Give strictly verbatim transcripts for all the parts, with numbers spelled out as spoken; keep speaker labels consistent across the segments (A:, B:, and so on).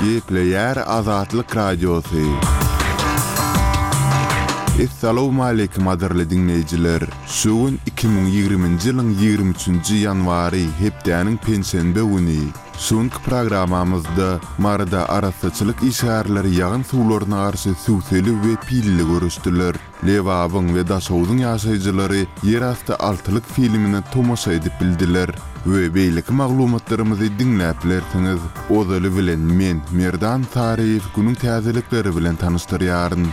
A: Gepleyer Azatlyk Radiosu. Assalamu alaykum adarly dinleyijiler. Şuun iki bin ýygrymynjy ýylyň ýygrimi üçinji ýanwary hepdäniň pensiýende güni. Şuňky programamyzda marada arasaçylyk işgärleri ýagyn suwlaryna garşy suwsely we pilli görüşdiler. Lewabyň we Daşowdyň ýaşaýjylary ýerasty altylyk filmini tomaşa edip bildiler. We beýlik maglumatlarymyzy dinläp bilersiňiz. Ozaly bilen men Merdan Tariýew günüň täzelikleri bilen tanyşdyrýaryn.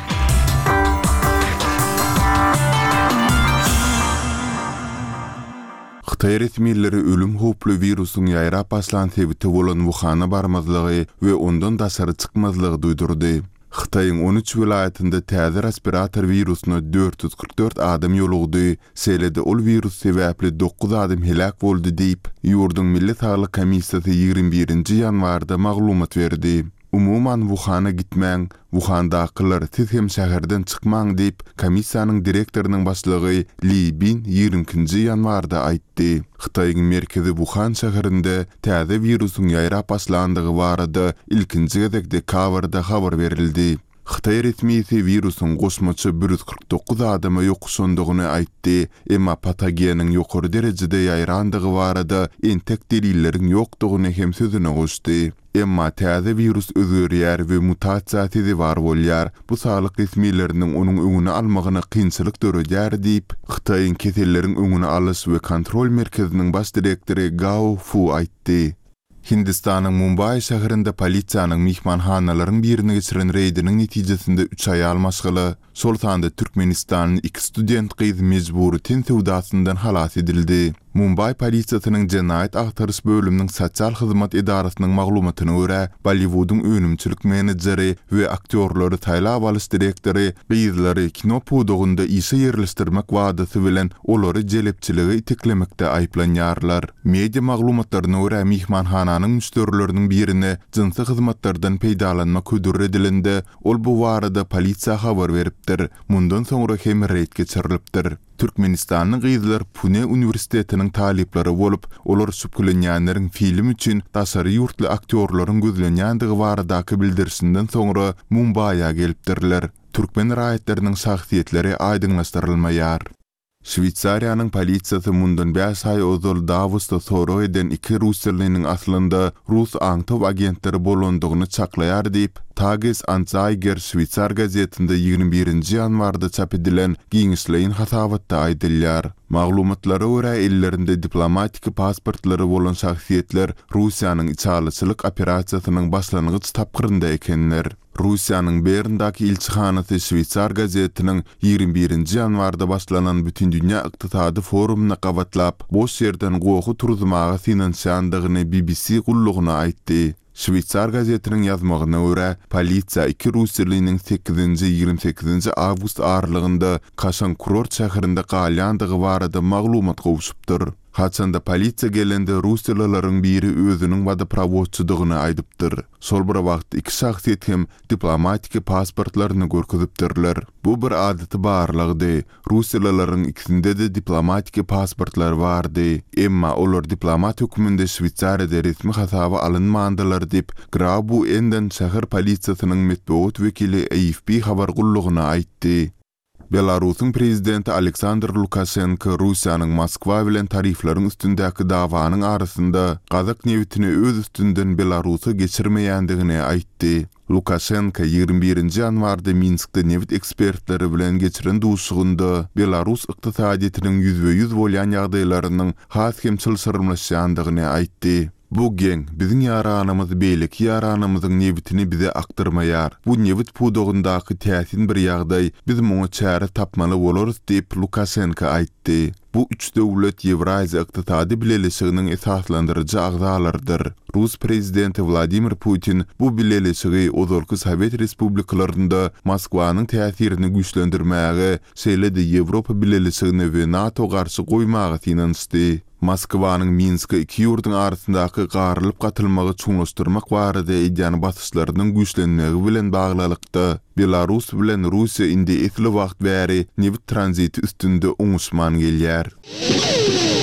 A: Xitay resmiýetleri ölüm hoply virusyň ýaýrap başlan sebäbi bolan Wuhan'a barmazlygy we ondan daşary çykmazlygy duýdurdy. Xitaýyň on üç vilayetinde täze respirator virusyna dört yüz kırk dört adam ýolugdy. Selede ol virus sebäpli dokuz adam helak boldy diýip ýurduň Milli Saglyk Komissiýasy ýygrimi birinji ýanwarda maglumat berdi. Umuman Wuhan'a gitmäň, Wuhan'dakylar siz hem şäherden çykmaň diýip komissiýanyň direktorynyň başlygy Li Bin ýygrimiňji ýanwarda aýtdy. Xitaýyň merkezi Wuhan şäherinde täze virusyň ýaýrap başlandygy barada ilkinji gezekde kabarda habar berildi. Xitay resmiýeti virusyň goşmaçy bir yüz kırk dokuz adama ýokuşandygyny aýtdy, emma patogeniň ýokary derejede ýaýrandygy barada entek delilleriň ýokdugyny hem sözüne goşdy. Emma täze virus özürýär we mutasiýasy bar bolýar. Bu saglyk resmiýetleriniň onuň öňüne almagyna kynçylyk döredýär diýip Xitaýyň keselleriň öňüne alyş we kontrol merkeziniň baş direktori Gao Fu aýtdy. Hindistanyň Mumbai şäherinde polisiýanyň mihmanhanalaryň birini geçiren reýdiniň netijesinde üç ay almaşgyly, şol sanda Türkmenistanyň iki student gyzy mejbury tin sewdasyndan halas edildi. Mumbai polisiýasynyň Jenaýat agtarys bölüminiň sosial hyzmat edarasynyň maglumatyna görä, Bollywood'un önümçilik menedjeri we aktyorlary taýlap alyş direktori gyzlary kino pudugynda işe ýerleşdirmek wadasy bilen olary jelepçiligi itiklemekde aýplanýarlar. Media maglumatlaryna görä mihmanhananyň müşterileriniň birine jinsy hyzmatlardan peýdalanma ködür edilende, ol bu barada polisiýa habar beripdir. Mundan soňra hem reýd geçirilipdir. Türkmenistanyň gyzlar Pune Uniwersitetining talipleri bolup, olar süpkülenýänleriň film üçin daşary ýurtly aktyorlaryň gözlenýändiги baradaky bildirişinden soňra Mumbai'ya gelipdirler. Türkmen raýatlarynyň şahsiýetleri aýdynlaşdyrylmaýar. Şwitsariýanyň polisiýasy mundan beş ay ozal Davosda soraw eden iki russiýalynyň aslynda Rus aňtap agentleri bolandygyny çaklaýar diýip Tages Anzeiger Şwitsar gazetinde ýygrimi birinji ýanwarda çap edilen giňişleýin hasabatda aýdylýar. Maglumatlara görä ellerinde diplomatik pasportlary bolan şahsiýetler Russiýanyň içalyçylyk operasiýasynyň başlangıç tapgyrynda ekenler. Russiýanyň Berndaky ilçihanasy Şwitsar gazetiniň ýygrimi birinji ýanwarda başlanan bütün dünýä ykdysady forumuna gabatlap, boş ýerden gowy turzmaga finansiýandygyny B B C gullugyna aýtdy. Şwitsar gazetiniň ýazmagyna görä, polisiýa iki russiýalynyň sekizinji ýygrimi sekizinji awgust aralygynda Kaşan kurort şäherinde galýandygy barada maglumat gowşupdyr. Haçanda polisiýa gelende russiýalylaryň biri özüniň wadapravodçydygyny aýdypdyr. Şol bir wagt iki şahsiýet hem diplomatik pasportlaryny görkezipdirler. Bu bir adaty barlygy. Russiýalylaryň ikisinde de diplomatik pasportlar bardy. Emma olar diplomat höküminde Şwitsariýada resmi hasaba alynmandylar diýip Grabu enden şäher polisiýasynyň metbuat wekili A F P habar gullugyna aýtdy. Belarusyň prezidenti Aleksandr Lukashenko Russiýanyň Moskwa bilen tariflaryň üstündäki dawanyň arasynda Gazak newitini öz üstünden Belarusy geçirmeýändigini aýtdy. Lukashenko ýygrimi birinji ýanwarda Minskde newit ekspertleri bilen geçiren duşugynda Belarus ykdysadyetiniň yüzde yüz bolýan ýagdaýlarynyň has hem çylşyrylmaşýandygyny aýtdy. Bu geň biziň ýaranymyz beýlik ýaranymyzyň newitini bize aktarmaýar. Bu newit pudugyndaky täsin bir ýagdaý biz muňa çäre tapmaly bolarys diýip Lukashenko aýtdy. Bu üç döwlet Ýewraziýa ykdysady bileşiginiň esaslandyrjy agzalardyr. Rus prezidenti Vladimir Putin bu bileşigi ozalky Sowet respublikalarynda Moskwanyň täsirini güýçlendirmäge, şeýle-de Ýewropa bileşigine we NATO garşy goýmagy synanşdy. Moskwanyň Minsk iki ýurduň arasyndaky garylyp gatylmagy çuňlaşdyrmak barada edýän basyşlarynyň güýçlenmegi bilen baglylykda Belarus bilen Russiýa indi etli wagt bäri newit tranziti üstünde oňuşman gelýär.